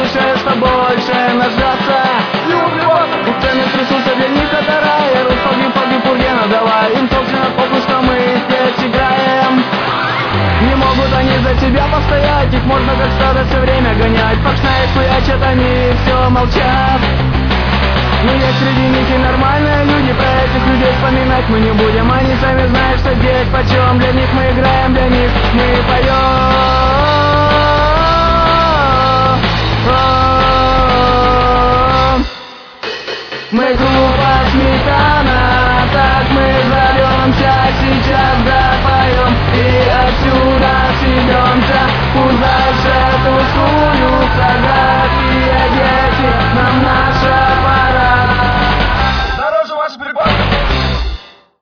больше, что больше нажаться. У цены трясутся, для них это рай. Рус, погиб, Ургена, давай им собственно похуй, что мы здесь играем. Не могут они за тебя постоять, их можно как стадо все время гонять. Фокснайт хуячат, они все молчат. Но есть среди них и нормальные люди, про этих людей вспоминать мы не будем. Они сами знают, что здесь почем, для них мы играем, для них мы поем. Мы глупо сметаем.